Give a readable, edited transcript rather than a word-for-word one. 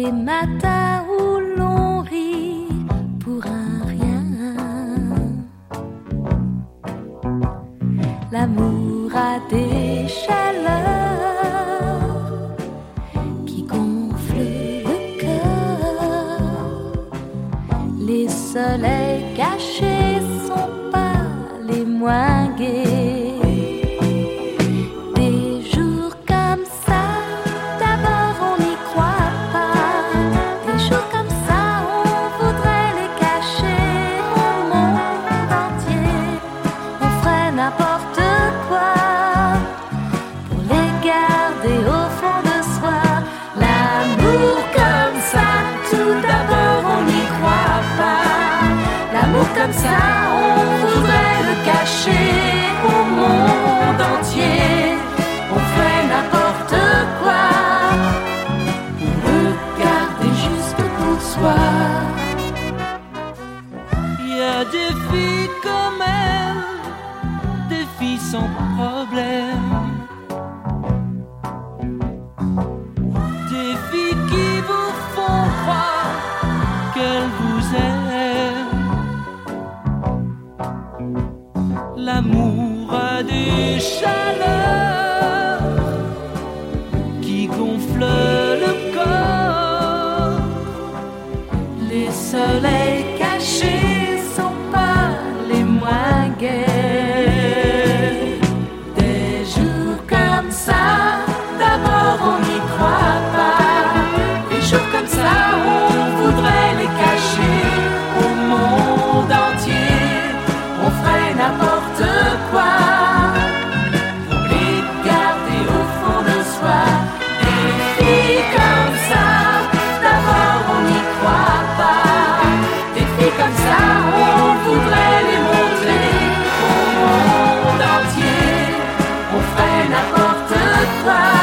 des matins où l'on rit pour un rien. L'amour a des chaleurs qui gonflent le cœur. Les soleils cachés sont pas les moins gais. Comme ça, on voudrait le cacher au monde entier. On ferait n'importe quoi pour le garder juste pour soi. Il y a des filles comme elle, des filles sans problème, des filles qui vous font croire qu'elles vous aiment. L'amour a des chaleurs qui gonflent le corps. Les soleils cachés sont pas les moins gais. Des jours comme ça, d'abord on n'y croit pas. Des jours comme ça, on voudrait les cacher au monde entier. On ferait n'importe quoi pour les garder au fond de soi. Des filles comme ça, d'abord on n'y croit pas. Des filles comme ça, on voudrait les montrer au monde entier. On ferait n'importe quoi